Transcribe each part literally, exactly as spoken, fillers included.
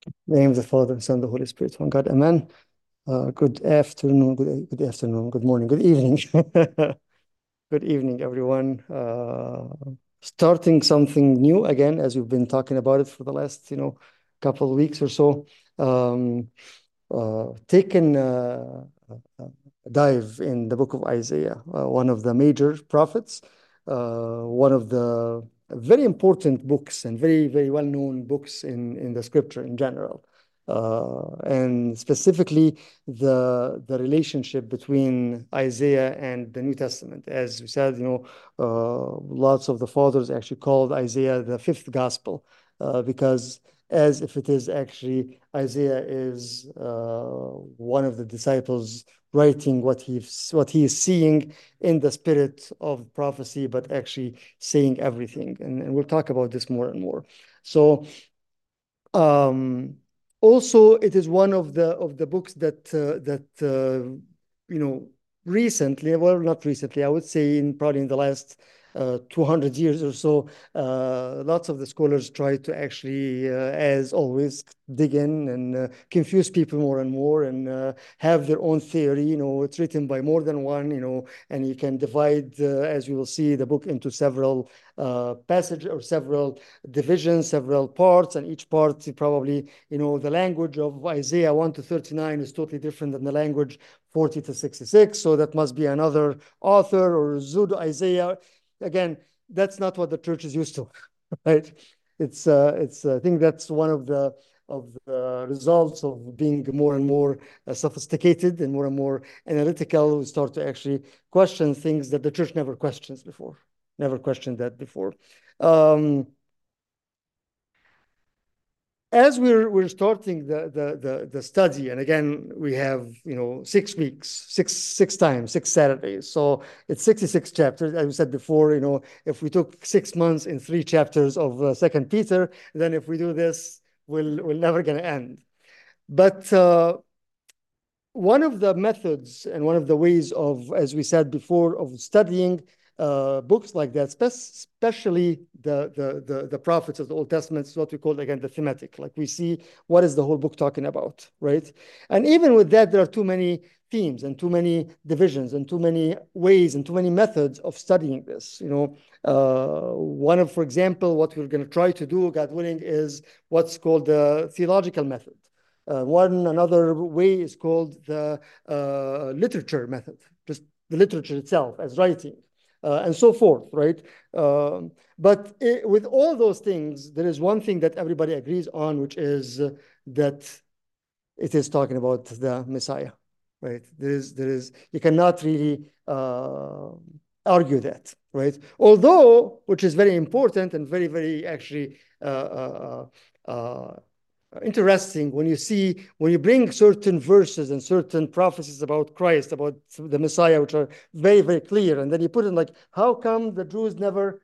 the name of the Father, and Son, and the Holy Spirit, one God. Amen. Uh, good afternoon, good, good afternoon, good morning, good evening. Good evening, everyone. Uh, starting something new again, as we've been talking about it for the last, you know, couple of weeks or so. Um, uh, taken uh, a dive in the book of Isaiah, uh, one of the major prophets, uh, one of the very important books and very, very well-known books in, in the scripture in general. Uh, and specifically the the relationship between Isaiah and the New Testament. As we said, you know, uh, lots of the fathers actually called Isaiah the fifth gospel, uh, because as if it is actually Isaiah is uh, one of the disciples writing what he's what he is seeing in the spirit of prophecy, but actually saying everything. And, and we'll talk about this more and more. So um, also, it is one of the of the books that uh, that uh, you know recently, well, not recently, I would say in probably in the last uh, two hundred years or so, uh, lots of the scholars try to actually, uh, as always, dig in and uh, confuse people more and more and uh, have their own theory. You know, it's written by more than one, you know, and you can divide, uh, as you will see, the book into several uh, passages or several divisions, several parts, and each part probably, you know, the language of Isaiah one to thirty-nine is totally different than the language forty to sixty-six. So that must be another author or pseudo Isaiah. Again, that's not what the church is used to, right? It's, uh, it's, I think that's one of the of the results of being more and more uh, sophisticated and more and more analytical. We start to actually question things that the church never questions before, never questioned that before. Um, as we're we're starting the, the the the study, and again we have, you know, six weeks, six six times, six Saturdays, so it's sixty-six chapters. As we said before, you know, if we took six months in three chapters of uh, Second Peter, then if we do this, we'll we're never going to end. But uh, one of the methods and one of the ways of, as we said before, of studying uh, books like that, especially the, the, the, the prophets of the Old Testament, is what we call, again, the thematic. Like we see what is the whole book talking about, right? And even with that, there are too many themes and too many divisions and too many ways and too many methods of studying this. You know, uh, one of, for example, what we're going to try to do, God willing, is what's called the theological method. Uh, one another way is called the uh, literature method, just the literature itself as writing, uh, and so forth, right? Um, but it, with all those things, there is one thing that everybody agrees on, which is uh, that it is talking about the Messiah, right? There is, there is, you cannot really uh, argue that, right? Although, which is very important and very, very actually uh, uh, uh, interesting when you see, when you bring certain verses and certain prophecies about Christ, about the Messiah, which are very, very clear, and then you put in like, how come the Jews never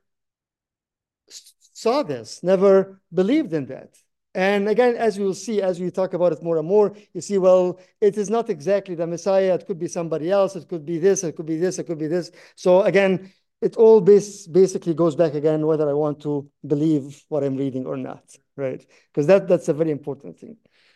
saw this, never believed in that? And again, as we will see, as we talk about it more and more, you see, well, it is not exactly the Messiah. It could be somebody else. It could be this. It could be this. It could be this. So again, it all base, basically goes back again whether I want to believe what I'm reading or not, right? Because that, that's a very important thing.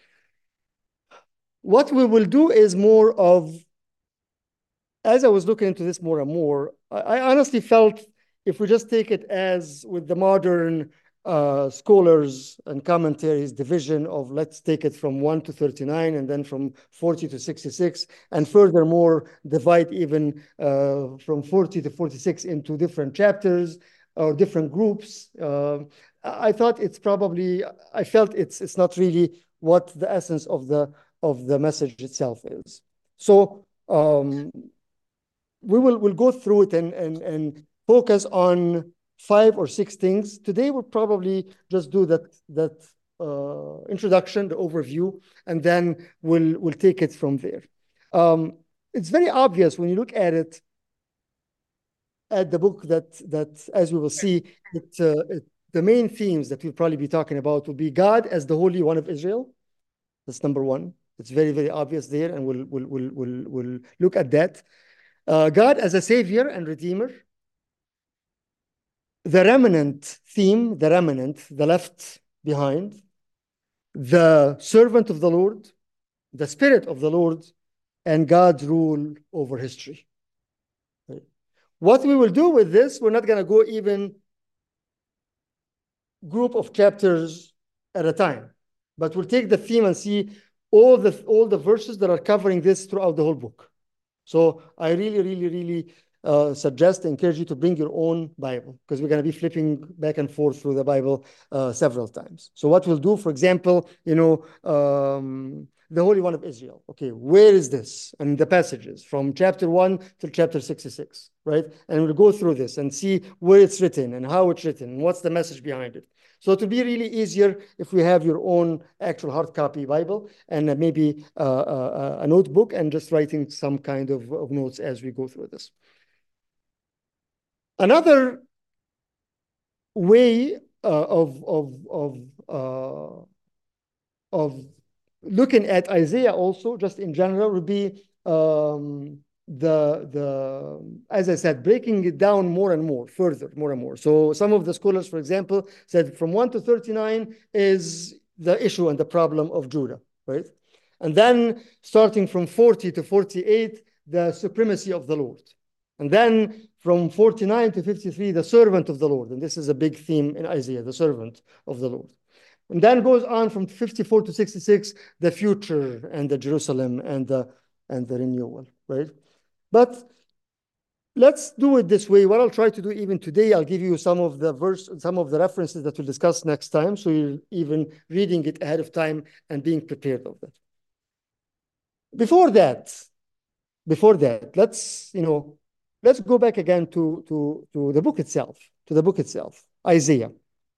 What we will do is more of, as I was looking into this more and more, I, I honestly felt if we just take it as with the modern uh, scholars and commentaries division of let's take it from one to thirty-nine and then from forty to sixty-six, and furthermore divide even uh, from forty to forty-six into different chapters or different groups. Uh, I thought it's probably, I felt it's it's not really what the essence of the of the message itself is. So um, we will we'll go through it and and and focus on five or six things. Today we'll probably just do that that uh, introduction, the overview, and then we'll we'll take it from there. Um, it's very obvious when you look at it at the book that that as we will see it, uh, it the main themes that we'll probably be talking about will be God as the Holy One of Israel. That's number one. It's very very obvious there, and we'll we'll we'll we'll, we'll look at that. Uh, God as a savior and redeemer. The remnant theme, the remnant, the left behind. the servant of the Lord, the Spirit of the Lord, and God's rule over history. Right? What we will do with this, we're not going to go even group of chapters at a time, but we'll take the theme and see all the all the verses that are covering this throughout the whole book. So I really, really, really uh, suggest, encourage you to bring your own Bible, because we're going to be flipping back and forth through the Bible uh, several times. So what we'll do, for example, you know, um, the Holy One of Israel. Okay, where is this? And the passages from chapter one to chapter sixty-six, right? And we'll go through this and see where it's written and how it's written and what's the message behind it. So it will be really easier if we have your own actual hard copy Bible and uh, maybe uh, uh, a notebook and just writing some kind of, of notes as we go through this. Another way uh, of of of uh, of looking at Isaiah also, just in general, would be um, the the as I said, breaking it down more and more, further, more and more. So some of the scholars, for example, said from one to thirty-nine is the issue and the problem of Judah, right? And then starting from forty to forty-eight, the supremacy of the Lord. And then from forty-nine to fifty-three, the servant of the Lord. And this is a big theme in Isaiah, the servant of the Lord. And then goes on from fifty-four to sixty-six, the future and the Jerusalem and the and the renewal, right? But let's do it this way. What I'll try to do even today, I'll give you some of the verse, some of the references that we'll discuss next time. So you're even reading it ahead of time and being prepared of that. Before that, before that, let's, you know, let's go back again to, to, to the book itself, to the book itself, Isaiah.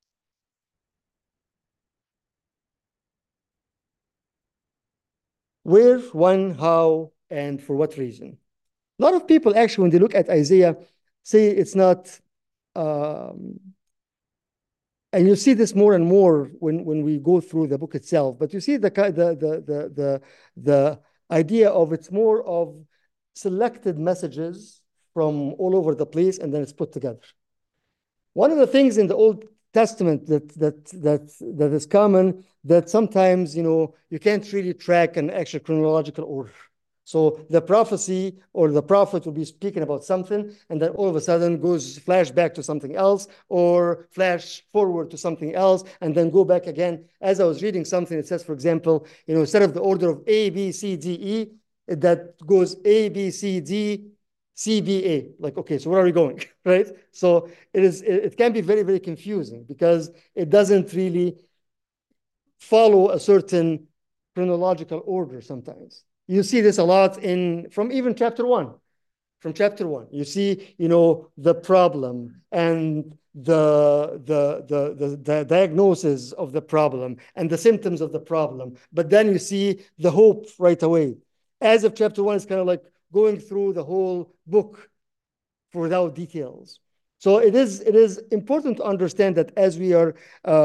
Where, when, how, and for what reason? A lot of people actually, when they look at Isaiah, say it's not, um, and you see this more and more when, when we go through the book itself, but you see the, the, the, the, the, the idea of it's more of selected messages from all over the place, and then it's put together. One of the things in the Old Testament that that that that is common, that sometimes, you know, you can't really track an actual chronological order. So the prophecy or the prophet will be speaking about something, and then all of a sudden goes flash back to something else, or flash forward to something else, and then go back again. As I was reading something, it says, for example, you know, instead of the order of A, B, C, D, E, that goes A, B, C, D, C B A. Like, okay, so where are we going, right? So it is. It, it can be very, very confusing because it doesn't really follow a certain chronological order sometimes. You see this a lot in, from even chapter one. From chapter one, you see, you know, the problem and the, the, the, the, the diagnosis of the problem and the symptoms of the problem. But then you see the hope right away. As of chapter one, it's kind of like going through the whole book without details. So it is, it is important to understand that as we are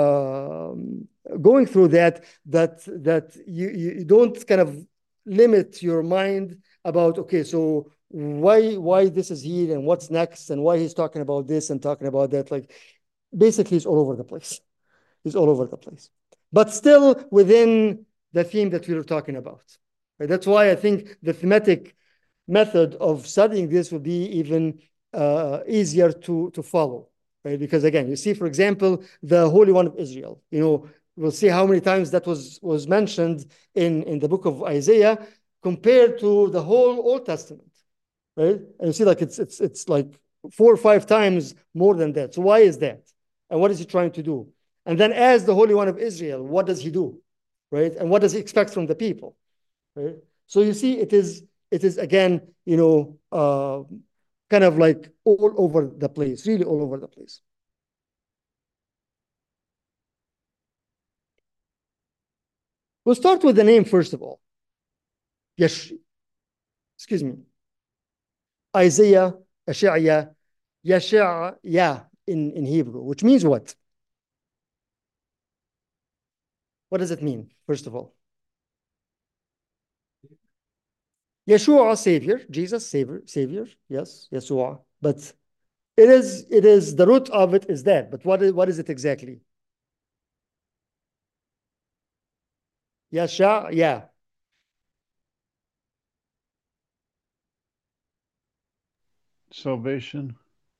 um, going through that, that, that you, you don't kind of limit your mind about, okay, so why, why this is here and what's next and why he's talking about this and talking about that. Like, basically, it's all over the place. It's all over the place. But still within the theme that we were talking about. Right? That's why I think the thematic method of studying this would be even uh, easier to, to follow, right? Because again, you see, for example, the Holy One of Israel, you know, we'll see how many times that was, was mentioned in, in the book of Isaiah compared to the whole Old Testament, right? And you see like it's, it's, it's like four or five times more than that. So why is that? And what is he trying to do? And then as the Holy One of Israel, what does he do, right? And what does he expect from the people, right? So you see, it is, it is again, you know, uh, kind of like all over the place, really all over the place. We'll start with the name first of all. Yes, excuse me. Isaiah, Ashaya, Yashaya in, in Hebrew, which means what? What does it mean, first of all? Yeshua, Savior, Jesus, Savior, Savior, yes, Yeshua. But it is, it is, the root of it is that. But what is, what is it exactly? Yasha'ya. Salvation.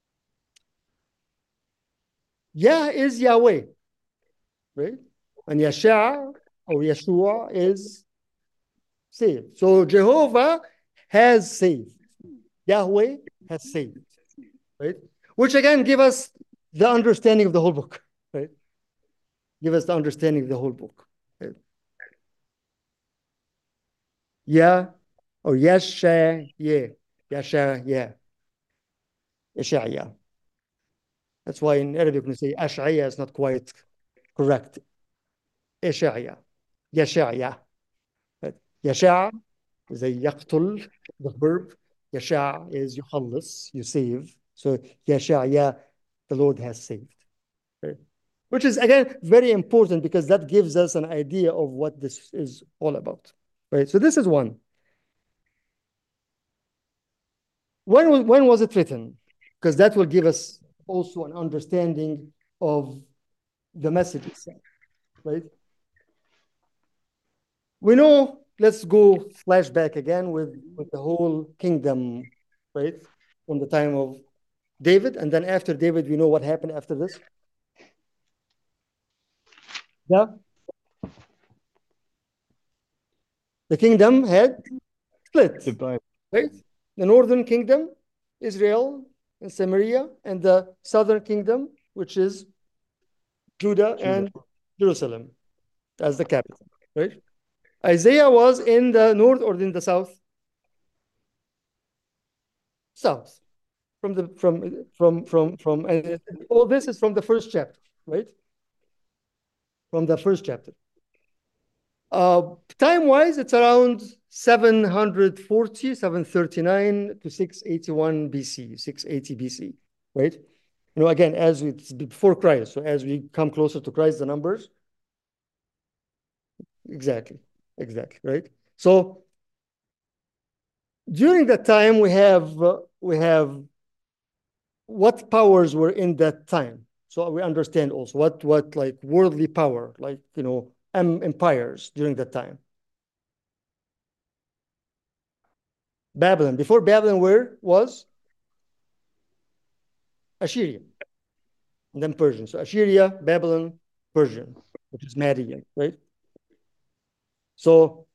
Yah is Yahweh, right? And Yasha or Yeshua is saved. So Jehovah has saved. Yahweh has saved, right? Which again give us the understanding of the whole book, right? Give us the understanding of the whole book. Right? Yeah or Yasha, yeah. Yasha, yeah. Yasha, yeah. That's why in Arabic, when you say Ash'aya, it's not quite correct. Isha'ya, Yasha'ya. But Yasha is a yaqtul, the verb. Yasha is yuhallis, you save. So Yasha'ya, the Lord has saved. Okay? Which is, again, very important because that gives us an idea of what this is all about. Right? So this is one. When was, when was it written? Because that will give us also an understanding of the message itself, right? We know, let's go flashback again with, with the whole kingdom, right? From the time of David. And then after David, we know what happened after this. Yeah. The kingdom had split, Divided. right? The northern kingdom, Israel and Samaria, and the southern kingdom, which is Judah Judah. and Jerusalem as the capital, right? Isaiah was in the north or in the south? South. From the from from from from and all this is from the first chapter, right? From the first chapter. Uh, time-wise, it's around seven forty, seven thirty-nine to six eighty-one B C, six eighty B C, right? You know, again, as we, it's before Christ, so as we come closer to Christ, the numbers. Exactly, exactly, right? So during that time, we have uh, we have what powers were in that time. So we understand also what what like worldly power, like you know, em empires during that time. Babylon. Before Babylon, where was Assyria, and then Persian. So Assyria, Babylon, Persian, which is Median, right? So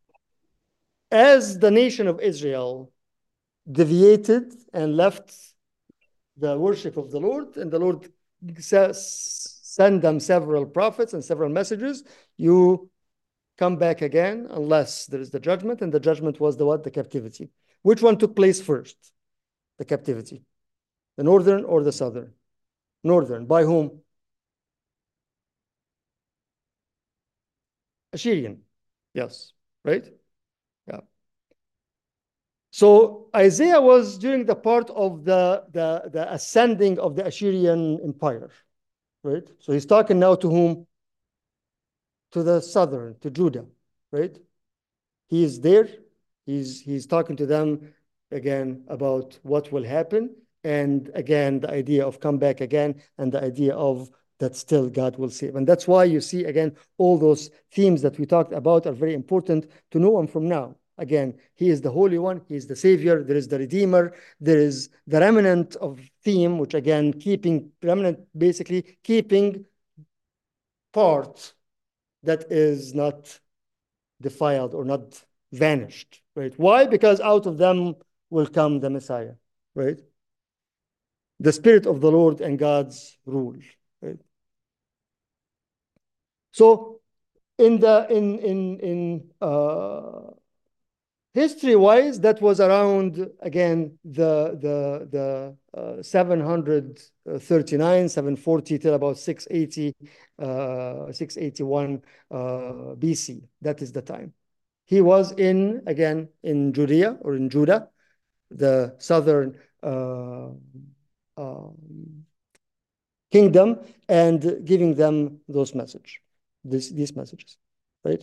as the nation of Israel deviated and left the worship of the Lord, and the Lord sent them several prophets and several messages, you come back again unless there is the judgment, and the judgment was the what? The captivity. Which one took place first? The captivity. The northern or the southern? Northern. By whom? Assyrian. Yes. Right? Yeah. So Isaiah was during the part of the, the, the ascending of the Assyrian Empire. Right? So he's talking now to whom? To the southern, to Judah. Right? He is there. He's, he's talking to them again about what will happen. And again, the idea of come back again, and the idea of that still God will save. And that's why you see, again, all those themes that we talked about are very important to know them from now. Again, he is the Holy One, he is the Savior, there is the Redeemer, there is the remnant of theme, which again, keeping, remnant basically keeping part that is not defiled or not vanished, right? Why? Because out of them will come the Messiah, right? The Spirit of the Lord and God's rule, right? So in the in in in uh, history-wise, that was around again the the the uh, seven thirty-nine, seven forty till about six eighty, uh, six eighty-one uh, B C. That is the time. He was in, again, in Judea or in Judah, the southern uh, um, kingdom, and giving them those message, this, these messages, right?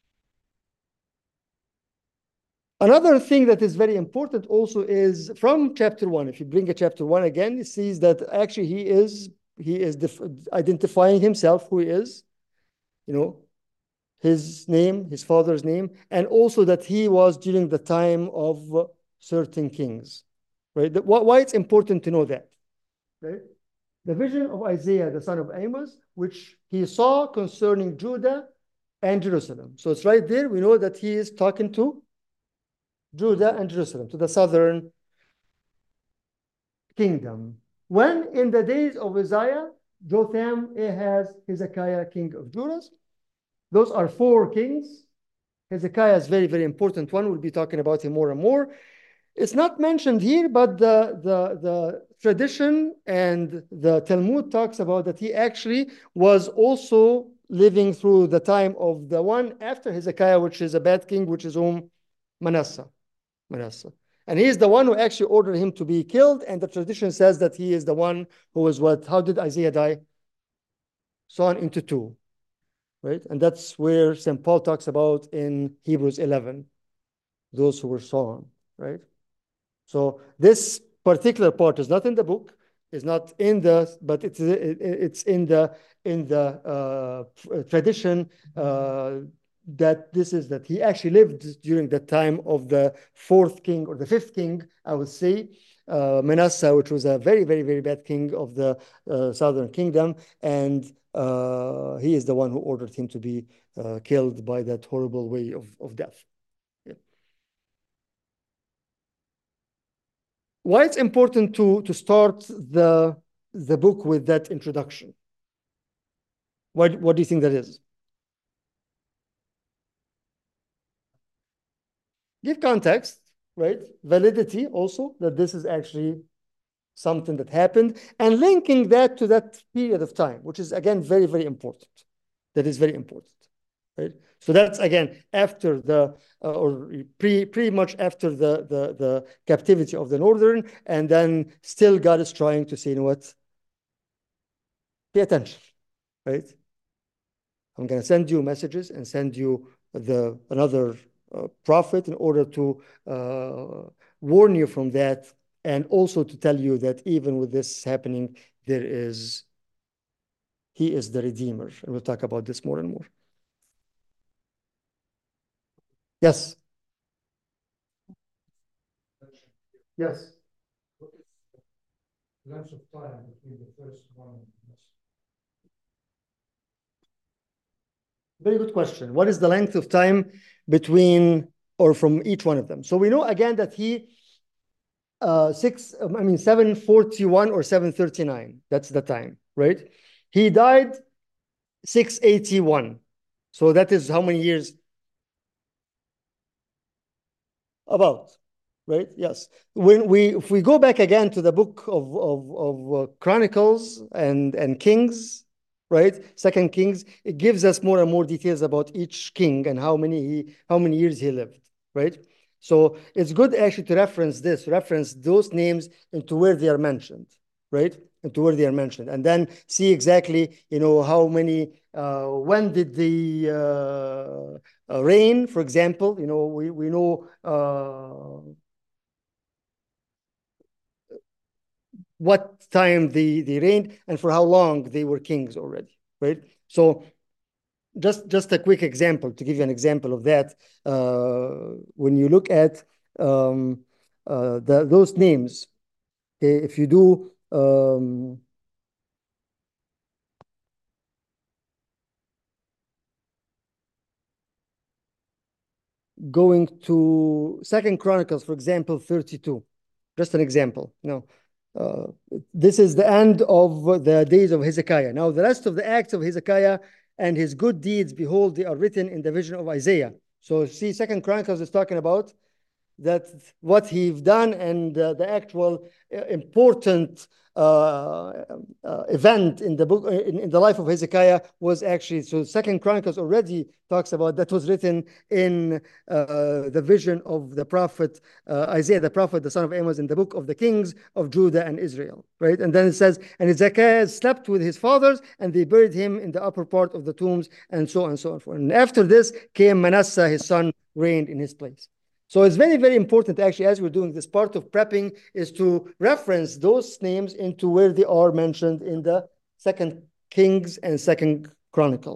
Another thing that is very important also is from chapter one. If you bring a chapter one again, it sees that actually he is he is identifying himself who he is, you know, his name, his father's name, and also that he was during the time of certain kings, right? Why it's important to know that, right? The vision of Isaiah, the son of Amos, which he saw concerning Judah and Jerusalem. So it's right there. We know that he is talking to Judah and Jerusalem, to the southern kingdom. When in the days of Uzziah, Jotham, Ahaz, Hezekiah, king of Judah. Those are four kings. Hezekiah is very, very important one. We'll be talking about him more and more. It's not mentioned here, but the, the, the tradition and the Talmud talks about that he actually was also living through the time of the one after Hezekiah, which is a bad king, which is whom? Manasseh. Manasseh. And he is the one who actually ordered him to be killed. And the tradition says that he is the one who was what? How did Isaiah die? Sawn into two, right? And that's where Saint Paul talks about in Hebrews eleven, those who were sawn, right? So this particular part is not in the book, is not in the, but it's it's in the in the uh, tradition uh, that this is that he actually lived during the time of the fourth king or the fifth king, I would say, uh, Manasseh, which was a very very very bad king of the uh, southern kingdom, and uh, he is the one who ordered him to be uh, killed by that horrible way of of death. Why it's important to, to start the, the book with that introduction? What, what do you think that is? Give context, right? Validity also, that this is actually something that happened, and linking that to that period of time, which is, again, very, very important. That is very important, right? So that's, again, after the, uh, or pre, pretty much after the, the, the captivity of the northern, and then still God is trying to say, you know what? Pay attention, right? I'm going to send you messages and send you the another uh, prophet in order to uh, warn you from that, and also to tell you that even with this happening, there is, he is the Redeemer. And we'll talk about this more and more. Yes. Yes. Length of time between the first one and the next. Very good question. What is the length of time between or from each one of them? So we know again that he uh six I mean seven forty-one or seven thirty-nine. That's the time, right? He died six eighty-one. So that is how many years? About, right? Yes. When we if we go back again to the book of of, of uh, Chronicles and and Kings, right? Second Kings, it gives us more and more details about each king and how many he how many years he lived, right? So it's good actually to reference this, reference those names into where they are mentioned, right? Into where they are mentioned, and then see exactly, you know, how many, uh, when did the uh, uh, reign, for example, you know, we, we know uh, what time they, they reigned and for how long they were kings already, right? So just, just a quick example, to give you an example of that, uh, when you look at um, uh, the, those names, okay, if you do um, going to Second Chronicles, for example, thirty-two, just an example. No, uh, this is the end of the days of Hezekiah. Now, the rest of the acts of Hezekiah and his good deeds, behold, they are written in the vision of Isaiah. So see, Second Chronicles is talking about that what he's done and uh, the actual uh, important uh, uh, event in the book in, in the life of Hezekiah was actually, so Second Chronicles already talks about that was written in uh, the vision of the prophet uh, Isaiah the prophet, the son of Amos, in the book of the kings of Judah and Israel, right? And then it says, and Hezekiah slept with his fathers, and they buried him in the upper part of the tombs, and so on and so on. And after this came Manasseh, his son, reigned in his place. So it's very, very important, actually, as we're doing this part of prepping, is to reference those names into where they are mentioned in the Second Kings and Second Chronicles.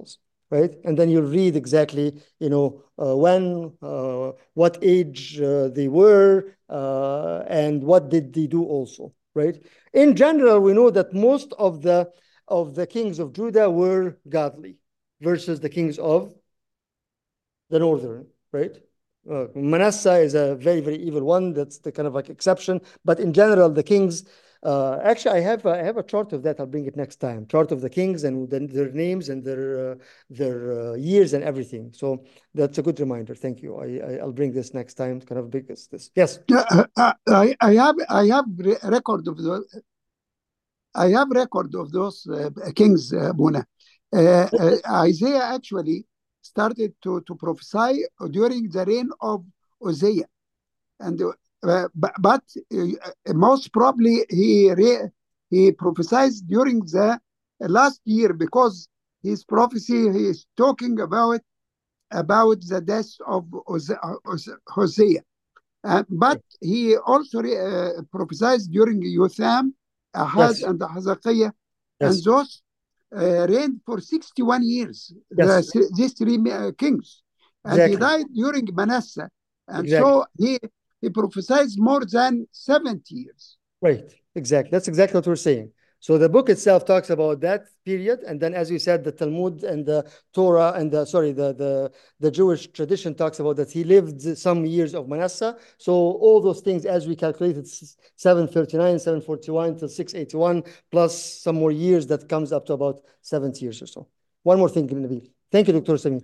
right? And then you'll read exactly, you know, uh, when, uh, what age uh, they were, uh, and what did they do also, right? In general, we know that most of the of the kings of Judah were godly versus the kings of the northern, right? Uh, Manasseh is a very, very evil one. That's the kind of like exception. But in general, the kings, uh, actually, I have, a, I have a chart of that. I'll bring it next time. Chart of the kings and then their names and their, uh, their uh, years and everything. So that's a good reminder. Thank you. I, I, I'll bring this next time, kind of big as this. Yes. Uh, uh, I, I have I have re- record of the I have record of those uh, kings, uh, Buna. Uh, uh, Isaiah actually started to, to prophesy during the reign of Uzziah, and uh, but, but uh, most probably he re, he prophesied during the last year, because his prophecy he is talking about about the death of Hosea. Uh, but he also uh, prophesied during Yotham, Ahaz, Yes. and Hezekiah, and Yes. those uh, reigned for sixty-one years, Yes. the, these three uh, kings. And he Exactly. died during Manasseh. And Exactly. so he, he prophesied more than seventy years. Right, exactly. That's exactly what we're saying. So the book itself talks about that period, and then, as you said, the Talmud and the Torah and the sorry, the the the Jewish tradition talks about that he lived some years of Manasseh. So all those things, as we calculated, seven thirty-nine, seven forty-one till six eighty-one, plus some more years, that comes up to about seventy years or so. One more thing, Nabil. Thank you, Doctor Samir.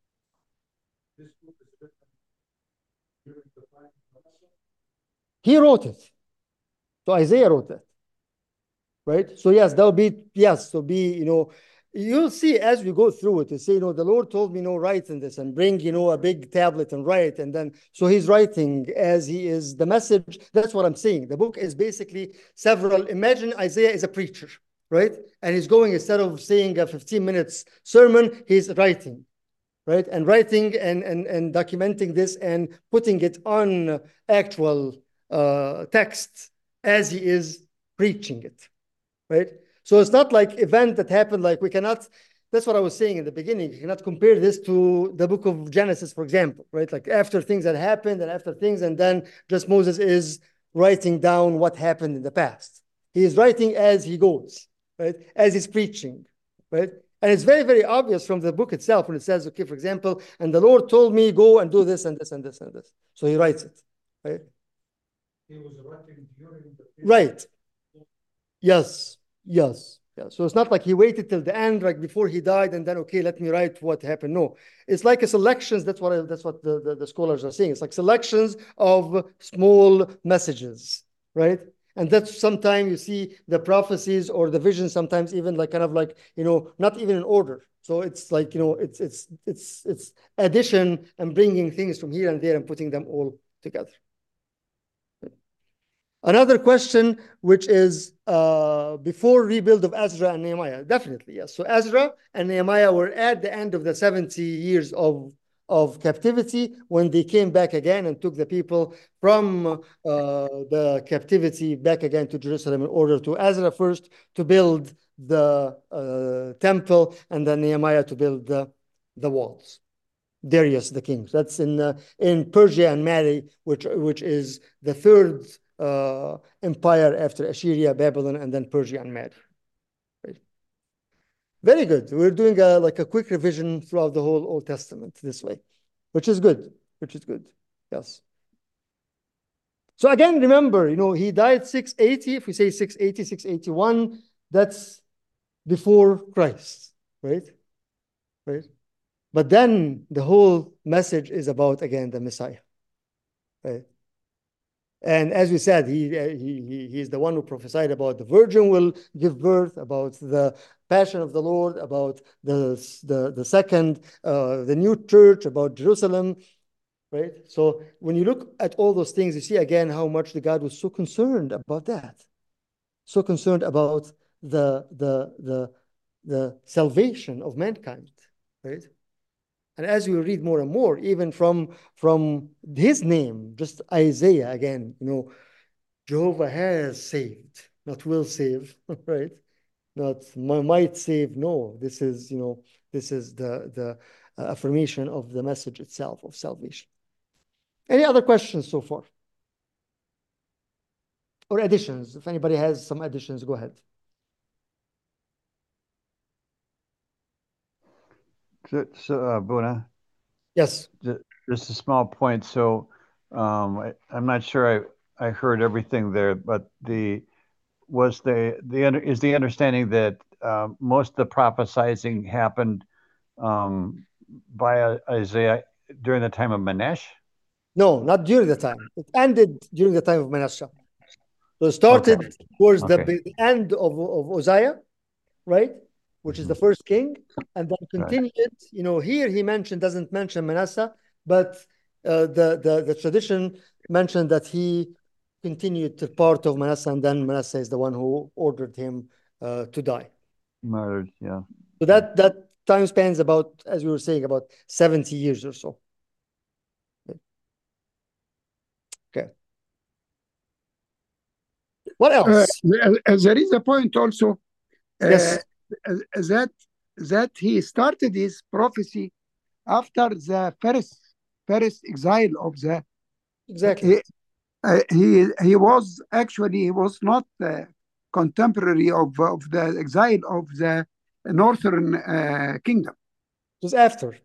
He wrote it. So Isaiah wrote that. Right? So yes, that will be, yes, so be, you know, you'll see as we go through it, to say, you know, the Lord told me, you know, write in this and bring, you know, a big tablet and write. And then, so he's writing as he is the message. That's what I'm saying. The book is basically several, imagine Isaiah is a preacher, right? And he's going, instead of saying a fifteen minutes sermon, he's writing, right? And writing and, and, and documenting this and putting it on actual uh, text as he is preaching it. Right? So it's not like event that happened, like we cannot, that's what I was saying in the beginning. You cannot compare this to the book of Genesis, for example, right? Like after things that happened and after things, and then just Moses is writing down what happened in the past. He is writing as he goes, right? As he's preaching, right? And it's very, very obvious from the book itself when it says, okay, for example, and the Lord told me, go and do this and this and this and this. So he writes it, right? He was writing during the Right. Yes, yes, yeah. So it's not like he waited till the end, like before he died, and then okay, let me write what happened. No, it's like a selections. That's what I, that's what the, the, the scholars are saying. It's like selections of small messages, right? And that's sometimes you see the prophecies or the visions, sometimes even like kind of like, you know, not even in order. So it's like, you know, it's it's it's it's addition and bringing things from here and there and putting them all together. Another question, which is uh, before rebuild of Ezra and Nehemiah. Definitely, yes. So Ezra and Nehemiah were at the end of the seventy years of, of captivity when they came back again and took the people from uh, the captivity back again to Jerusalem in order to Ezra first to build the uh, temple and then Nehemiah to build the, the walls. Darius the king. That's in uh, in Persia and Mali, which which is the third uh, empire after Assyria, Babylon, and then Persia and Mali. Right. Very good. We're doing a like a quick revision throughout the whole Old Testament this way, which is good. Which is good. Yes. So again, remember, you know, he died six eighty. If we say six eighty, six eighty-one, that's before Christ, right? Right. But then the whole message is about, again, the Messiah. Right? And as we said, he, he, he is the one who prophesied about the virgin will give birth, about the passion of the Lord, about the, the, the second, uh, the new church, about Jerusalem, right? So when you look at all those things, you see again how much the God was so concerned about that, so concerned about the, the, the, the salvation of mankind, right? And as we read more and more, even from, from his name, just Isaiah again, you know, Jehovah has saved, not will save, right? Not might save. No, this is, you know, This is the, the uh, affirmation of the message itself of salvation. Any other questions so far? Or additions? If anybody has some additions, go ahead. So, so uh, Buna, Yes. just a small point. So um, I, I'm not sure I, I heard everything there, but the was the the is the understanding that uh, most of the prophesizing happened um, by Isaiah during the time of Manasseh? No, not during the time. It ended during the time of Manasseh. So it started Okay. towards Okay. the, the end of, of Uzziah, right? Which is the first king, and then continued. Right. You know, here he mentioned doesn't mention Manasseh, but uh, the, the the tradition mentioned that he continued to part of Manasseh, and then Manasseh is the one who ordered him uh, to die. Murdered, yeah. So that that time spans about, as we were saying, about seventy years or so. Okay. What else? Uh, there is a point also uh, yes. that that he started his prophecy after the first first exile of the exactly he uh, he, he was actually he was not uh, contemporary of, of the exile of the northern uh, kingdom. It was after,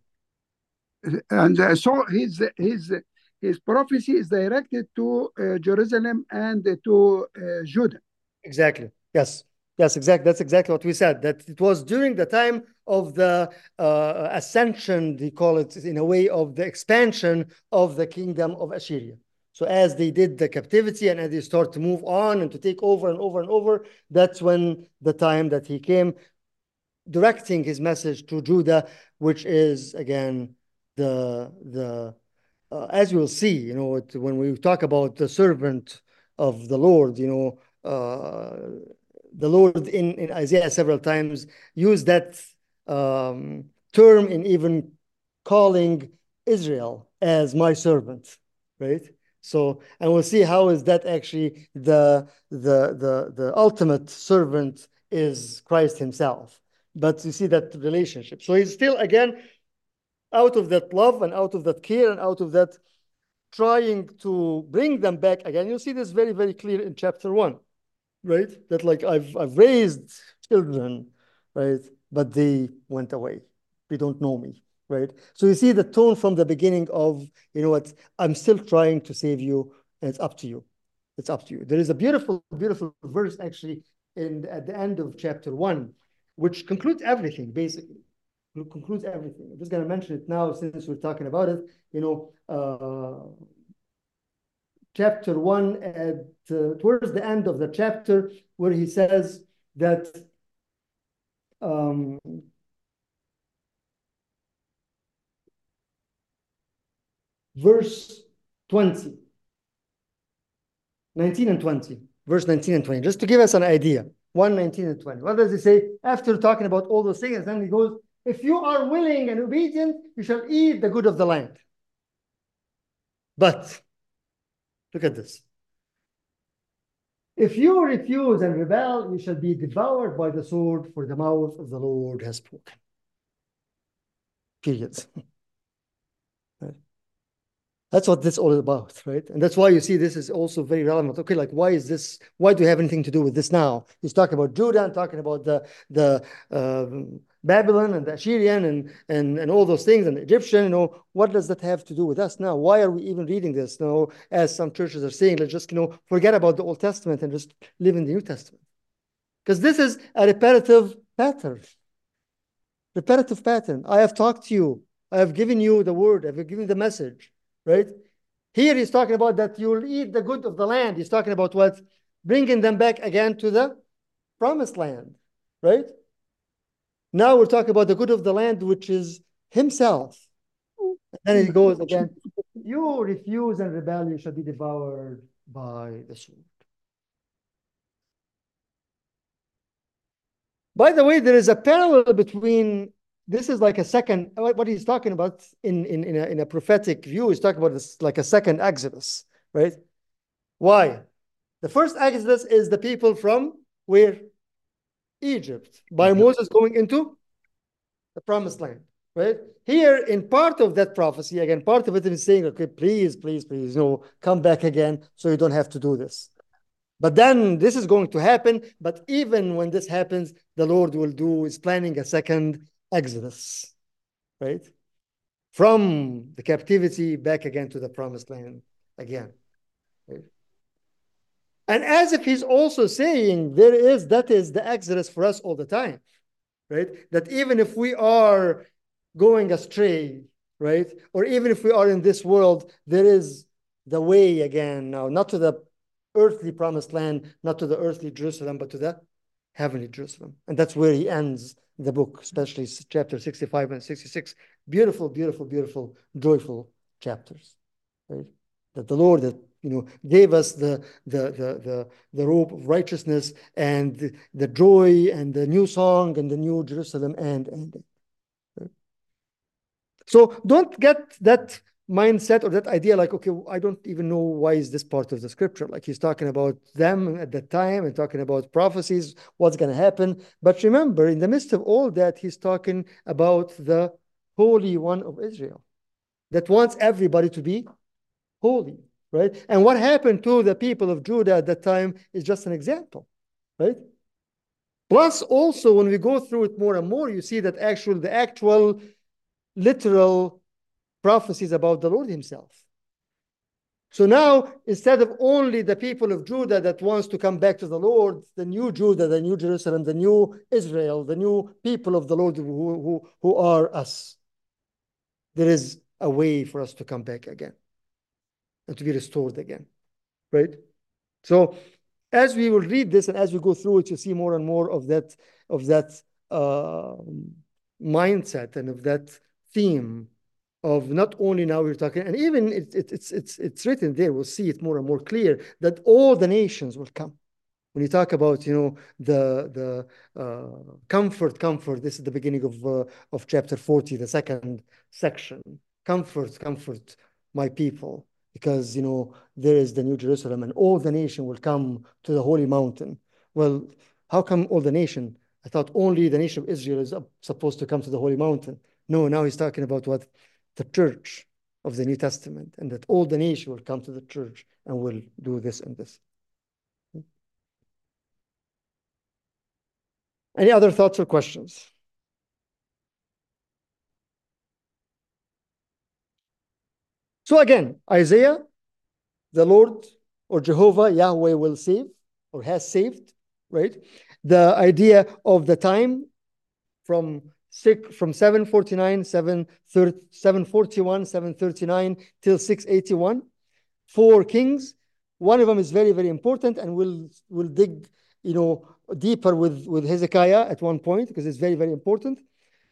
and uh, so his his his prophecy is directed to uh, Jerusalem and to uh, Judah. Exactly. Yes. Yes, exactly. That's exactly what we said, that it was during the time of the uh, ascension, they call it in a way, of the expansion of the kingdom of Assyria. So as they did the captivity and as they start to move on and to take over and over and over, that's when the time that he came directing his message to Judah, which is, again, the, the uh, as you'll see, you know, it, when we talk about the servant of the Lord, you know, uh, the Lord in, in Isaiah several times used that um, term in even calling Israel as my servant, right? So, and we'll see how is that actually the the the the ultimate servant is Christ himself. But you see that relationship. So he's still, again, out of that love and out of that care and out of that trying to bring them back again. You'll see this very, very clear in chapter one, right? That like I've I've raised children, right? But they went away. They don't know me, right? So you see the tone from the beginning of, you know what, I'm still trying to save you, and it's up to you. It's up to you. There is a beautiful, beautiful verse actually in at the end of chapter one, which concludes everything, basically. Concludes everything. I'm just going to mention it now since we're talking about it. You know, uh, chapter one, at uh, towards the end of the chapter, where he says that um, verse twenty, nineteen and twenty, verse nineteen and twenty, just to give us an idea. one, nineteen and twenty. What does he say? After talking about all those things, then he goes, if you are willing and obedient, you shall eat the good of the land. But look at this. If you refuse and rebel, you shall be devoured by the sword, for the mouth of the Lord has spoken. Period. Right? That's what this is all about, right? And that's why you see this is also very relevant. Okay, like why is this? Why do you have anything to do with this now? He's talking about Judah and talking about the the uh, Babylon and the Assyrian and and and all those things and the Egyptian. You know, what does that have to do with us now? Why are we even reading this? You know, as some churches are saying, let's just you know forget about the Old Testament and just live in the New Testament, because this is a repetitive pattern. Repetitive pattern. I have talked to you. I have given you the word. I have given the message. Right? Here he's talking about that you'll eat the good of the land. He's talking about what? Bringing them back again to the promised land, right? Now we're talking about the good of the land, which is himself. And then he goes again, you refuse and rebel, you shall be devoured by the sword. By the way, there is a parallel between, this is like a second, what he's talking about in, in, in, a, in a prophetic view, he's talking about this like a second Exodus, right? Why? The first Exodus is the people from where? Egypt. By Moses going into the promised land, right? Here, in part of that prophecy, again, part of it is saying, okay, please, please, please, you know, come back again so you don't have to do this. But then this is going to happen. But even when this happens, the Lord will do, is planning a second Exodus, right? From the captivity back again to the promised land again. Right? And as if he's also saying there is, that is the Exodus for us all the time, right? That even if we are going astray, right? Or even if we are in this world, there is the way again now, not to the earthly promised land, not to the earthly Jerusalem, but to the heavenly Jerusalem. And that's where he ends the book, especially chapter sixty-five and sixty-six. Beautiful, beautiful, beautiful, joyful chapters, right? That the Lord that you know gave us the the the the, the robe of righteousness and the, the joy and the new song and the new Jerusalem and and. Right? So don't get that mindset or that idea like, okay, I don't even know why is this part of the scripture. Like he's talking about them at that time and talking about prophecies, what's going to happen. But remember, in the midst of all that, he's talking about the Holy One of Israel that wants everybody to be holy, right? And what happened to the people of Judah at that time is just an example, right? Plus, also, when we go through it more and more, you see that actual, the actual literal prophecies about the Lord himself. So now, instead of only the people of Judah that wants to come back to the Lord, the new Judah, the new Jerusalem, the new Israel, the new people of the Lord who, who, who are us, there is a way for us to come back again and to be restored again, right? So as we will read this and as we go through it, you see more and more of that, of that uh, mindset and of that theme of not only now we're talking, and even it, it, it's it's it's written there. We'll see it more and more clear that all the nations will come. When you talk about you know the the uh, comfort, comfort. This is the beginning of uh, of chapter forty, the second section. Comfort, comfort, my people, because you know there is the New Jerusalem, and all the nation will come to the holy mountain. Well, how come all the nation? I thought only the nation of Israel is supposed to come to the holy mountain. No, now he's talking about what? The church of the New Testament, and that all the nation will come to the church and will do this and this. Any other thoughts or questions? So again, Isaiah, the Lord or Jehovah, Yahweh will save or has saved, right? The idea of the time from Six, from seven forty-nine, seven forty-one, seven thirty-nine till six eighty-one. Four kings. One of them is very, very important, and we'll, we'll dig you know, deeper with, with Hezekiah at one point because it's very, very important.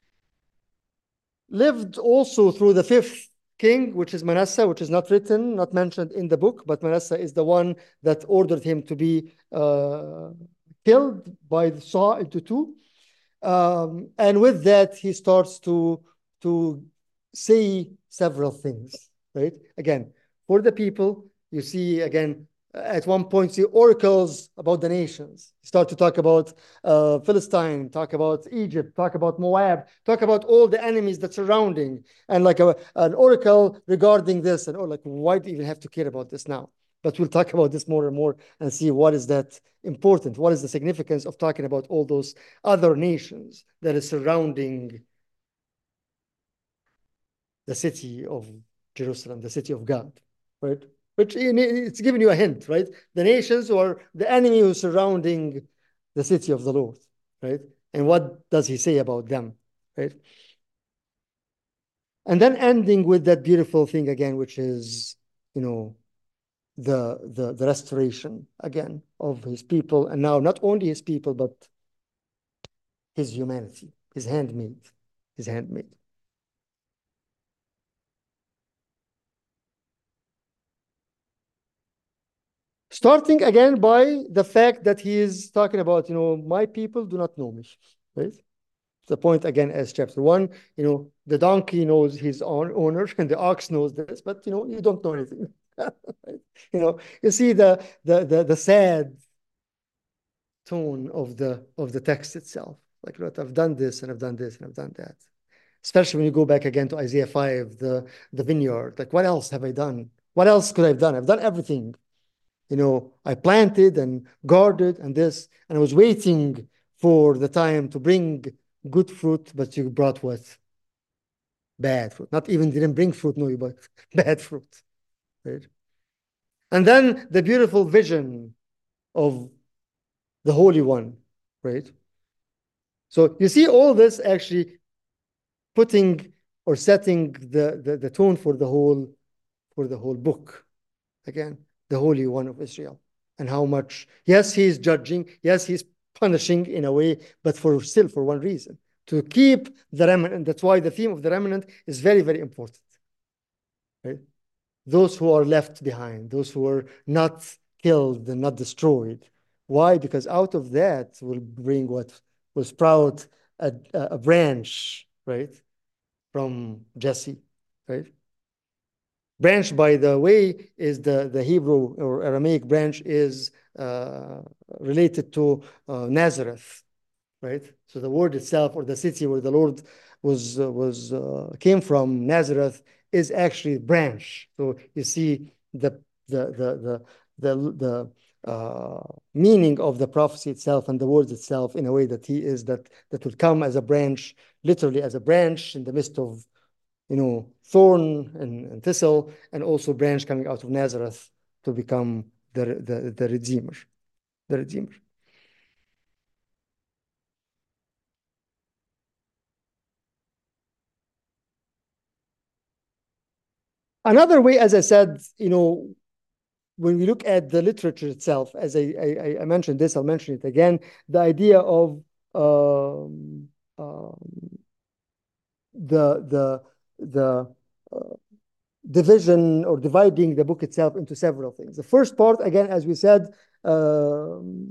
Lived also through the fifth king, which is Manasseh, which is not written, not mentioned in the book, but Manasseh is the one that ordered him to be uh, killed by the saw into two. Um, and with that, he starts to, to say several things, right? Again, for the people, you see, again, at one point, see oracles about the nations. Start to talk about uh, Philistine, talk about Egypt, talk about Moab, talk about all the enemies that surrounding, and like a, an oracle regarding this. And oh, like, why do you even have to care about this now? But we'll talk about this more and more and see what is that important. What is the significance of talking about all those other nations that is surrounding the city of Jerusalem, the city of God, right? Which it's giving you a hint, right? The nations or the enemy who's surrounding the city of the Lord, right? And what does he say about them, right? And then ending with that beautiful thing again, which is, you know, the, the, the restoration again of his people. And now not only his people, but his humanity, his handmaid, his handmaid. Starting again by the fact that he is talking about, you know, my people do not know me, right? The point again as chapter one, you know, the donkey knows his own owner and the ox knows this, but, you know, you don't know anything. Right? You know, you see the, the, the, the sad tone of the, of the text itself. Like, look, I've done this and I've done this and I've done that. especially when you go back again to Isaiah five, the, the vineyard. Like, what else have I done? What else could I have done? I've done everything. You know, I planted and guarded and this, and I was waiting for the time to bring good fruit, but you brought what? Bad fruit. Not even didn't bring fruit, no, but bad fruit. Right? And then the beautiful vision of the Holy One, right? So you see all this actually putting or setting the, the, the tone for the whole for the whole book. Again, the Holy One of Israel. And how much, yes, he's judging, yes, he's punishing in a way, but for still for one reason, to keep the remnant. That's why the theme of the remnant is very, very important. Right? Those who are left behind, those who are not killed and not destroyed. Why? Because out of that will bring what will sprout a, a branch, right, from Jesse, right? Branch, by the way, is the, the Hebrew or Aramaic branch is uh, related to uh, Nazareth, right? So the word itself, or the city where the Lord was uh, was uh, came from, Nazareth, is actually branch. So you see the the the the the, the uh, meaning of the prophecy itself and the words itself in a way that he is that that will come as a branch, literally as a branch in the midst of, you know, thorn and, and thistle, and also branch coming out of Nazareth to become the the, the Redeemer, the Redeemer. Another way, as I said, you know, when we look at the literature itself, as I, I, I mentioned this, I'll mention it again, the idea of um, um, the, the, the uh, division or dividing the book itself into several things. The first part, again, as we said, um,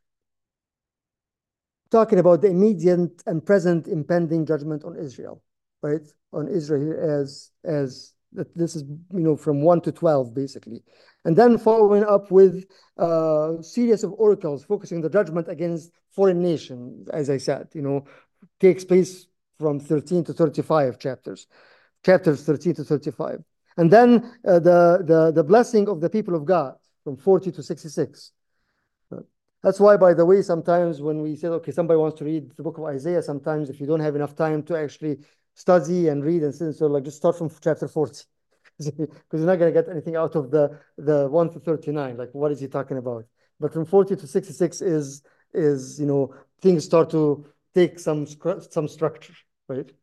talking about the immediate and present impending judgment on Israel, right? On Israel as, as this is, you know, from one to twelve, basically. And then following up with a series of oracles focusing the judgment against foreign nations, as I said, you know, takes place from thirteen to thirty-five chapters, chapters thirteen to thirty-five. And then uh, the, the, the blessing of the people of God from forty to sixty-six. That's why, by the way, sometimes when we say, okay, somebody wants to read the book of Isaiah, sometimes if you don't have enough time to actually study and read and so like just start from chapter forty, because you're not going to get anything out of the, the one to thirty-nine. Like, what is he talking about? But from forty to sixty-six is, is you know, things start to take some, some structure, right?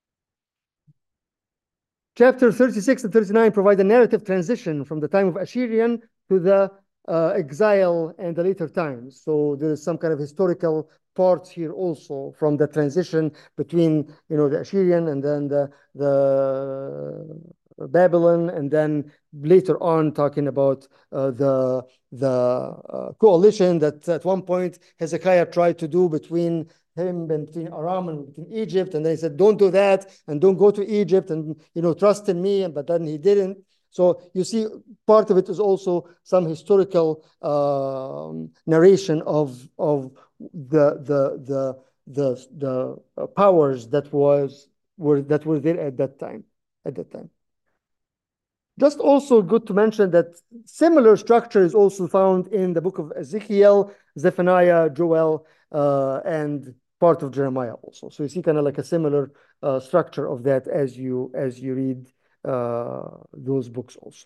Chapter thirty-six and thirty-nine provide a narrative transition from the time of Assyrian to the uh, exile and the later times. So there is some kind of historical parts here also from the transition between, you know, the Assyrian and then the, the Babylon, and then later on talking about uh, the, the uh, coalition that at one point Hezekiah tried to do between him and between Aram and between Egypt, and then he said, don't do that, and don't go to Egypt, and, you know, trust in me, but then he didn't. So you see, part of it is also some historical um, narration of of the the the the the uh, powers that was were that were there at that time. At that time. Just also good to mention that similar structure is also found in the book of Ezekiel, Zephaniah, Joel, uh, and part of Jeremiah also. So you see kind of like a similar uh, structure of that as you as you read uh, those books also.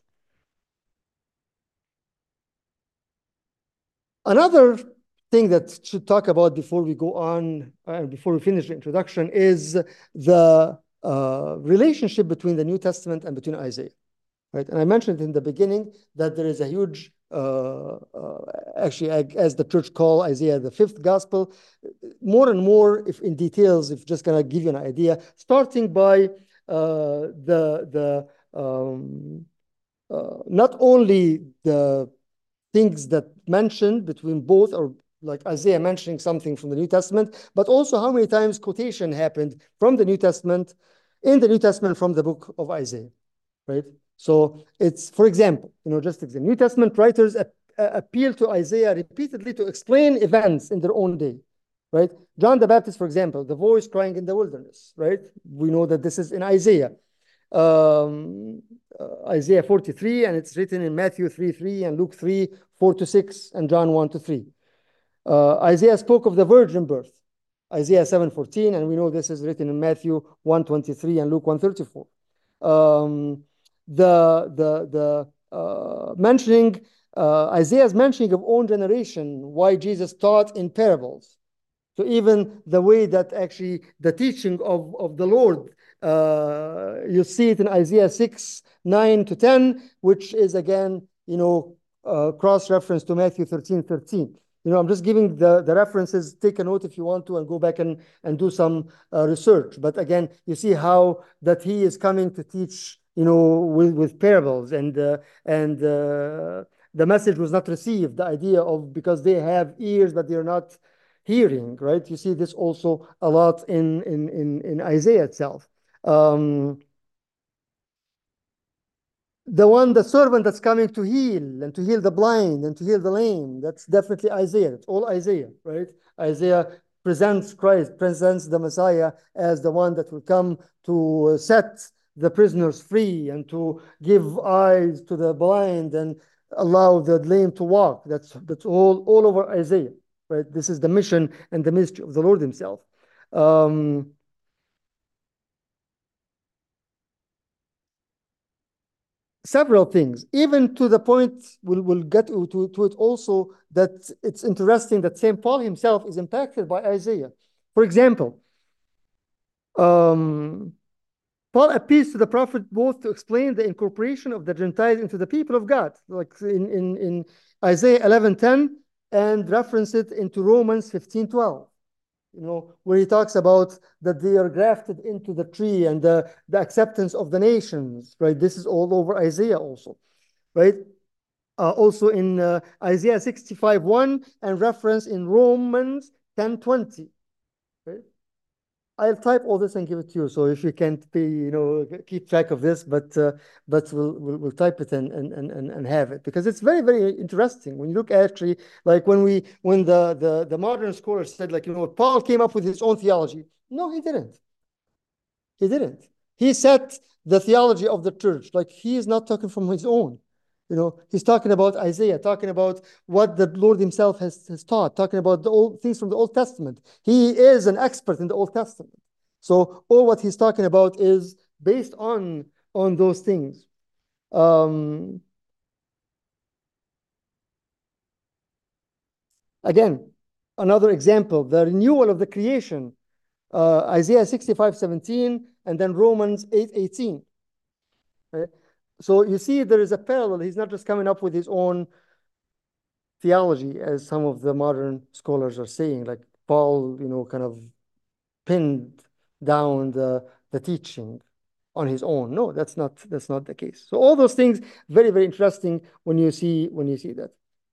Another thing that should talk about before we go on and uh, before we finish the introduction is the uh, relationship between the New Testament and between Isaiah. Right? And I mentioned in the beginning that there is a huge, uh, uh, actually, as the church call Isaiah the fifth gospel, more and more, if in details, if just gonna give you an idea, starting by uh, the the um, uh, not only the things that mentioned between both, or like Isaiah mentioning something from the New Testament, but also how many times quotation happened from the New Testament, in the New Testament from the book of Isaiah, right? So it's, for example, you know, just the New Testament writers ap appeal to Isaiah repeatedly to explain events in their own day, right? John the Baptist, for example, the voice crying in the wilderness, right? We know that this is in Isaiah. Um, uh, Isaiah forty-three, and it's written in Matthew three three and Luke three four to six and John one to three. Uh, Isaiah spoke of the virgin birth, Isaiah seven fourteen, and we know this is written in Matthew one twenty-three and Luke one thirty-four. Um, the the the uh, mentioning uh, Isaiah's mentioning of own generation, why Jesus taught in parables. So even the way that actually the teaching of, of the Lord, uh, you see it in Isaiah six, nine to ten, which is again, you know, uh, cross-reference to Matthew thirteen, thirteen. You know, I'm just giving the, the references. Take a note if you want to and go back and, and do some uh, research. But again, you see how that he is coming to teach, you know, with, with parables. And, uh, and uh, the message was not received. The idea of because they have ears, but they're not hearing, right? You see this also a lot in, in, in, in Isaiah itself. Um, the one, the servant that's coming to heal and to heal the blind and to heal the lame, that's definitely Isaiah. It's all Isaiah, right? Isaiah presents Christ, presents the Messiah as the one that will come to set the prisoners free and to give eyes to the blind and allow the lame to walk. That's, that's all, all over Isaiah, right? This is the mission and the ministry of the Lord himself. Um, several things, even to the point we'll, we'll get to, to, to it also, that it's interesting that Saint Paul himself is impacted by Isaiah. For example, um, Paul appeals to the prophet both to explain the incorporation of the Gentiles into the people of God, like in, in, in Isaiah eleven ten, and reference it into Romans fifteen twelve. You know, where he talks about that they are grafted into the tree and the, the acceptance of the nations, right? This is all over Isaiah also, right? Uh, also in uh, Isaiah sixty-five one and reference in Romans ten twenty, right? I'll type all this and give it to you. So if you can't be, you know, keep track of this, but uh, but we'll, we'll we'll type it and and and and have it, because it's very very interesting when you look actually, like when we when the the the modern scholars said, like, you know, Paul came up with his own theology. No, he didn't. He didn't. He set the theology of the church. Like, he is not talking from his own. You know, he's talking about Isaiah, talking about what the Lord himself has, has taught, talking about the old things from the Old Testament. He is an expert in the Old Testament. So all what he's talking about is based on, on those things. Um, again, another example, the renewal of the creation, uh, Isaiah sixty-five seventeen, and then Romans eight eighteen. Right? So you see there is a parallel. He's not just coming up with his own theology, as some of the modern scholars are saying, like Paul, you know, kind of pinned down the, the teaching on his own. No, that's not, that's not the case. So all those things, very, very interesting when you see, when you see that.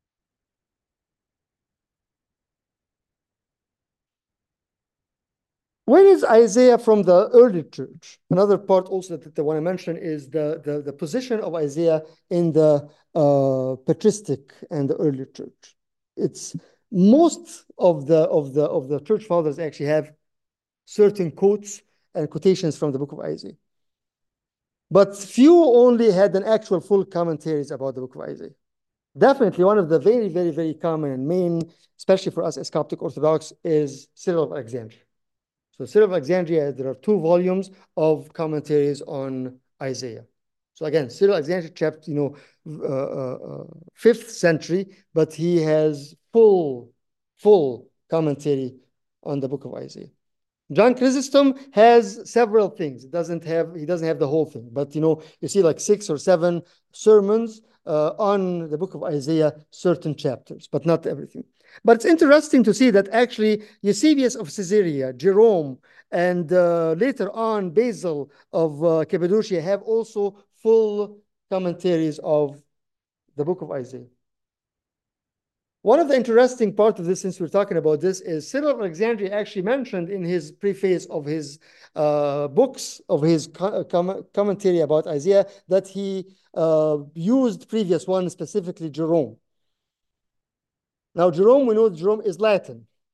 Where is Isaiah from the early church? Another part also that I want to mention is the, the, the position of Isaiah in the uh, patristic and the early church. It's most of the of the of the church fathers actually have certain quotes and quotations from the book of Isaiah, but few only had an actual full commentaries about the book of Isaiah. Definitely one of the very very very common and main, especially for us as Coptic Orthodox, is Cyril of Alexandria. So Cyril of Alexandria, there are two volumes of commentaries on Isaiah. So again, Cyril of Alexandria, chapter, you know, uh, uh, fifth century, but he has full, full commentary on the book of Isaiah. John Chrysostom has several things. It doesn't have, he doesn't have the whole thing, but you know, you see like six or seven sermons uh, on the book of Isaiah, certain chapters, but not everything. But it's interesting to see that actually Eusebius of Caesarea, Jerome, and uh, later on Basil of uh, Cappadocia have also full commentaries of the book of Isaiah. One of the interesting parts of this, since we're talking about this, is Cyril of Alexandria actually mentioned in his preface of his uh, books, of his co com commentary about Isaiah, that he uh, used previous one, specifically Jerome. Now, Jerome, we know Jerome is Latin.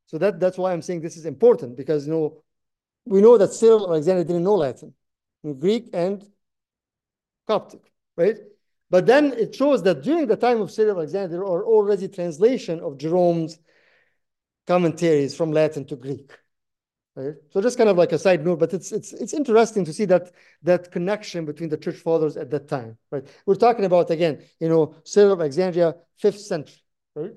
So that, that's why I'm saying this is important, because, you know, we know that Cyril of Alexandria didn't know Latin, Greek and Coptic, right? But then it shows that during the time of Cyril of Alexandria, there are already translation of Jerome's commentaries from Latin to Greek. Right? So just kind of like a side note, but it's it's it's interesting to see that that connection between the church fathers at that time, right? We're talking about, again, you know, Cyril of Alexandria, fifth century, right?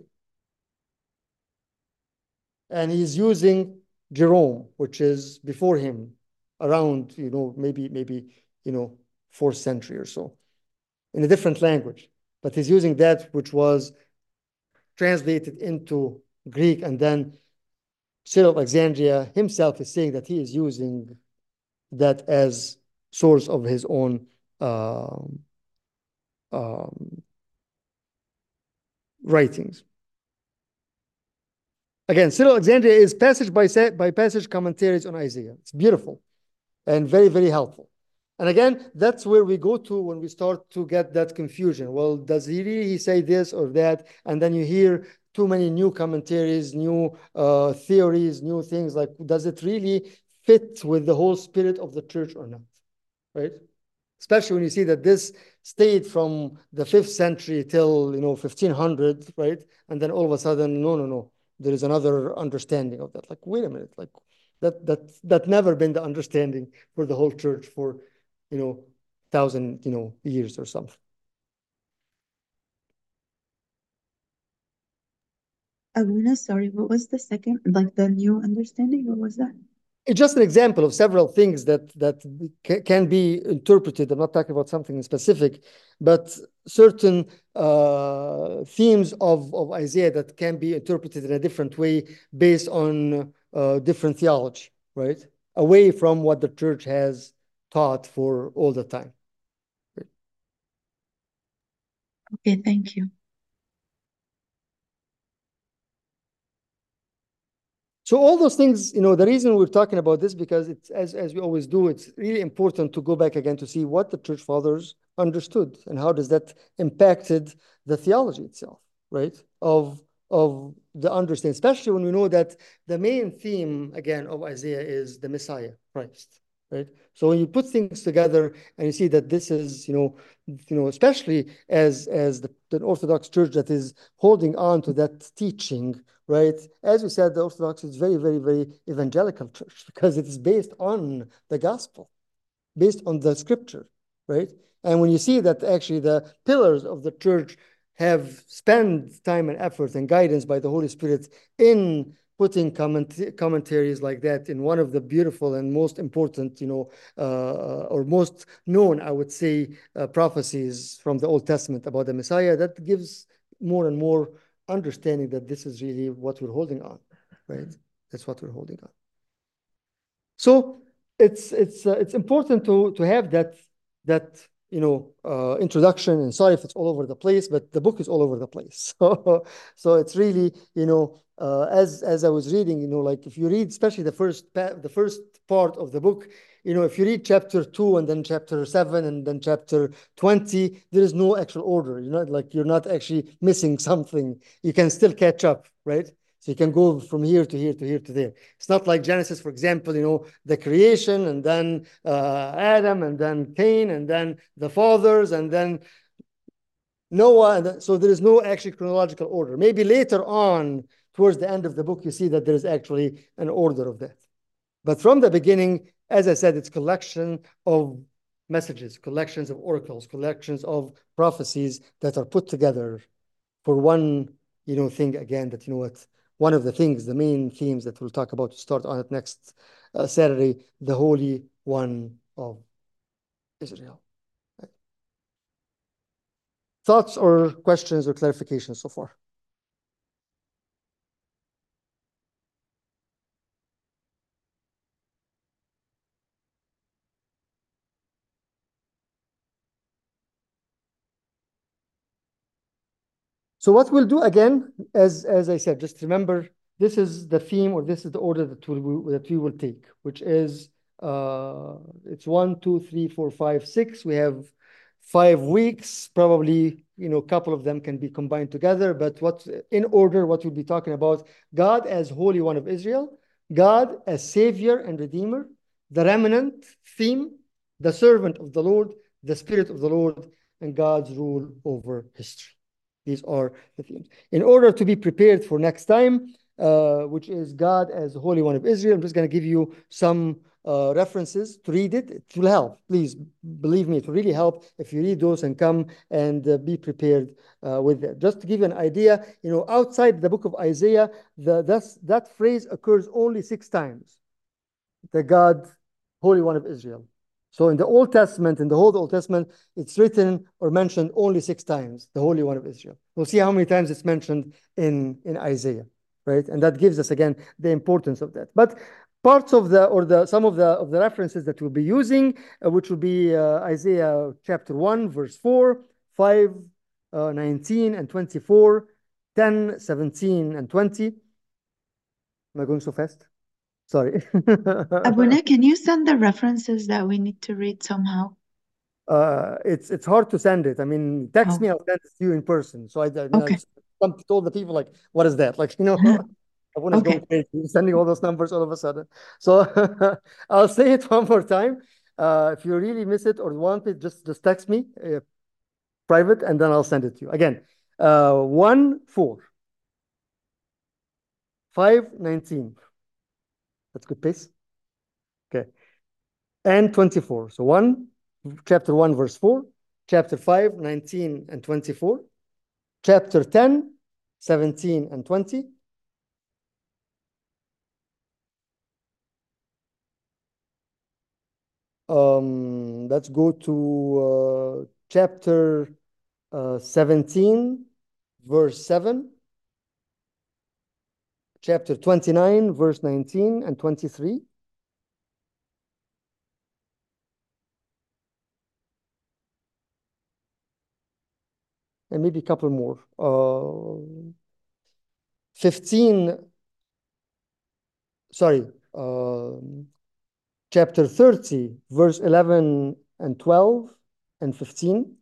And he's using Jerome, which is before him, around, you know, maybe maybe you know fourth century or so, in a different language, but he's using that which was translated into Greek, and then Cyril of Alexandria himself is saying that he is using that as source of his own um, um, writings. Again, Cyril of Alexandria is passage by, by passage commentaries on Isaiah. It's beautiful and very, very helpful. And again, that's where we go to when we start to get that confusion. Well, does he really say this or that? And then you hear too many new commentaries, new uh, theories, new things. Like, does it really fit with the whole spirit of the church or not? Right? Especially when you see that this stayed from the fifth century till, you know, fifteen hundred, right? And then all of a sudden, no, no, no, there is another understanding of that. Like, wait a minute, like that that that never been the understanding for the whole church for, you know, thousand, you know, years or something. Abuna, sorry, what was the second, like the new understanding? What was that? It's just an example of several things that that can be interpreted. I'm not talking about something specific, but certain uh, themes of, of Isaiah that can be interpreted in a different way based on uh, different theology, right? Away from what the church has taught for all the time. Okay, thank you. So all those things, you know, the reason we're talking about this, because it's, as, as we always do, it's really important to go back again to see what the church fathers understood and how does that impacted the theology itself, right? Of, of the understanding, especially when we know that the main theme, again, of Isaiah is the Messiah, Christ, right? So when you put things together and you see that this is, you know, you know, especially as, as the, the Orthodox Church that is holding on to that teaching, right? As we said, the Orthodox is very, very, very evangelical church because it is based on the gospel, based on the scripture, right? And when you see that actually the pillars of the church have spent time and effort and guidance by the Holy Spirit in putting comment commentaries like that in one of the beautiful and most important, you know, uh, or most known, I would say, uh, prophecies from the Old Testament about the Messiah, that gives more and more understanding that this is really what we're holding on, right? That's what we're holding on. So it's it's uh, it's important to to have that that you know uh, introduction. And sorry if it's all over the place, but the book is all over the place. So so it's really, you know uh, as as I was reading, you know like if you read especially the first the first part of the book, you know if you read chapter two and then chapter seven and then chapter twenty, there is no actual order. You're not like you're not actually missing something. You can still catch up, right? So you can go from here to here to here to there. It's not like Genesis, for example, you know, the creation and then uh, Adam and then Cain and then the fathers and then Noah. And then, so there is no actually chronological order. Maybe later on, towards the end of the book, you see that there is actually an order of that. But from the beginning, as I said, it's collection of messages, collections of oracles, collections of prophecies that are put together for one, you know, thing again that, you know what, one of the things, the main themes that we'll talk about to start on it next uh, Saturday, the Holy One of Israel. Right. Thoughts or questions or clarifications so far? So what we'll do again, as, as I said, just remember, this is the theme or this is the order that, we'll, that we will take, which is, uh, it's one, two, three, four, five, six. We have five weeks, probably you know, a couple of them can be combined together, but what in order, what we'll be talking about, God as Holy One of Israel, God as Savior and Redeemer, the remnant theme, the servant of the Lord, the Spirit of the Lord, and God's rule over history. These are the themes. In order to be prepared for next time, uh, which is God as the Holy One of Israel, I'm just going to give you some uh, references to read it. It will help. Please believe me, it will really help if you read those and come and uh, be prepared uh, with that. Just to give you an idea, you know, outside the book of Isaiah, the, that's, that phrase occurs only six times. The God, Holy One of Israel. So in the Old Testament, in the whole Old Testament, it's written or mentioned only six times, the Holy One of Israel. We'll see how many times it's mentioned in, in Isaiah, right? And that gives us, again, the importance of that. But parts of the, or the some of the of the references that we'll be using, uh, which will be uh, Isaiah chapter one, verse four, five, uh, nineteen, and twenty-four, ten, seventeen, and twenty. Am I going so fast? Sorry. Abuna, can you send the references that we need to read somehow? Uh, it's it's hard to send it. I mean, text Oh. me, I'll send it to you in person. So I, I mean, Okay. I told the people, like, what is that? Like, you know, everyone is Okay. going crazy, sending all those numbers all of a sudden. So I'll say it one more time. Uh, if you really miss it or want it, just just text me, uh, private, and then I'll send it to you. Again, uh, one, four, five, nineteen. That's good pace. Okay. And twenty-four. So one, chapter one, verse four, chapter five, nineteen, and twenty-four, chapter ten, seventeen, and twenty. Um, let's go to uh, chapter uh, seventeen, verse seven, chapter twenty-nine, verse nineteen and twenty-three. And maybe a couple more. Uh, fifteen, sorry, uh, chapter thirty, verse eleven and twelve and fifteen.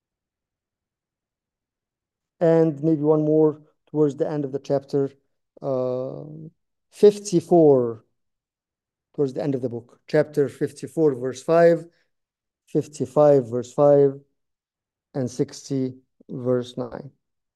And maybe one more towards the end of the chapter, uh, fifty-four, towards the end of the book. Chapter fifty-four, verse five, fifty-five, verse five, and sixty, verse nine.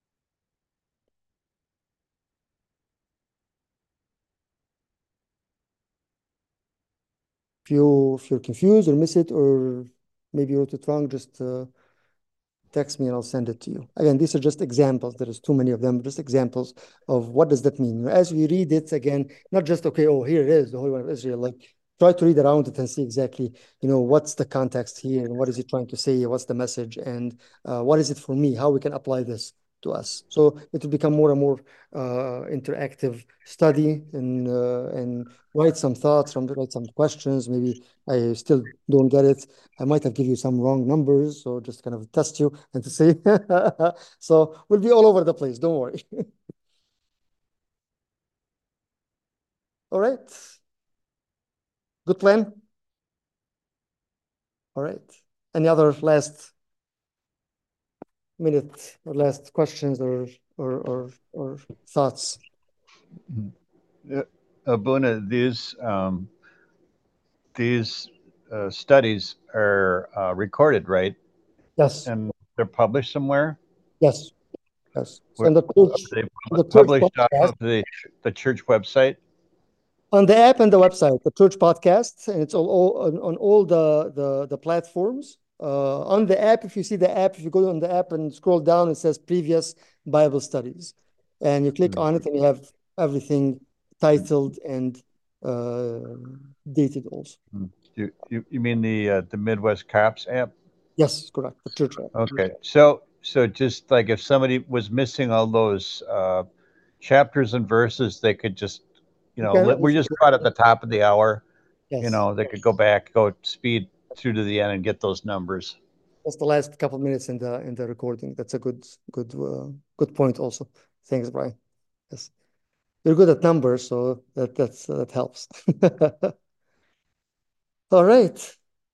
If you if you're confused or miss it, or maybe you wrote it wrong, just uh, text me and I'll send it to you. Again, these are just examples. There is too many of them, just examples of what does that mean. As we read it again, not just, okay, oh, here it is, the Holy One of Israel. Like, try to read around it and see exactly, you know, what's the context here and what is he trying to say, what's the message, and uh, what is it for me, how we can apply this to us. So it will become more and more uh, interactive study, and uh, and write some thoughts, write some questions. Maybe I still don't get it. I might have given you some wrong numbers, so just kind of test you and to see. So we'll be all over the place. Don't worry. All right. Good plan. All right. Any other last minute or last questions or or or, or thoughts? Uh, Abuna, these um, these uh, studies are uh, recorded, right? Yes. And they're published somewhere. Yes. Yes. Where, And the church, they the church published off podcast, of the the church website. on the app and the website, the church podcast, and it's all, all on, on all the the the platforms. Uh, on the app, if you see the app, if you go on the app and scroll down, it says previous Bible studies, and you click Mm. on it, and you have everything titled and uh, dated also. Mm. You, you you mean the uh, the Midwest Cops app? Yes, correct. The church app. Okay, so so just like if somebody was missing all those uh, chapters and verses, they could just, you know, Okay. we're just caught at the top of the hour. Yes. You know, they could go back, go speed through to the end, and get those numbers. That's the last couple of minutes in the in the recording. That's a good good uh, good point also. Thanks, Brian. Yes. You're good at numbers, so that that's that helps. All right.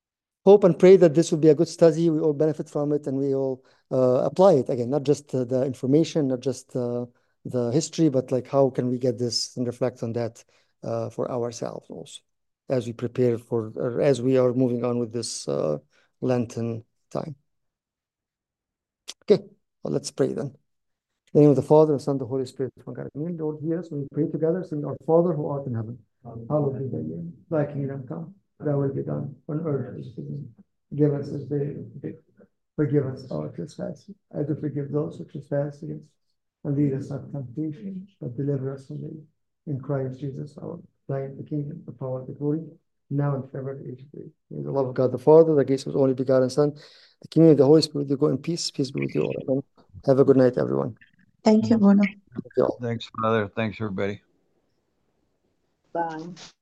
hope and pray that this will be a good study. We all benefit from it, and we all uh, apply it again. Not just uh, the information, not just uh, the history, but like how can we get this and reflect on that uh, for ourselves also, as we prepare for, or as we are moving on with this uh, Lenten time. Okay, well, let's pray then. In the name of the Father, and Son, and the Holy Spirit, one God. Amen. Lord, hear us when we pray together, saying, Our Father who art in heaven, hallowed be thy name. Thy kingdom come, thy will be done on earth as it is in heaven. Give us this day our daily bread. Forgive us our trespasses, as we forgive those who trespass against us. And lead us not into temptation, but deliver us from evil. In Christ Jesus our Lord. Thine is the kingdom, the power, the glory, now and forever, age of age. May the love of God the Father, the grace of His only begotten Son, the communion of the Holy Spirit, you go in peace. Peace be with you all. Amen. Have a good night, everyone. Thank you, Bruno. Thank you all. Thanks, Father. Thanks, everybody. Bye.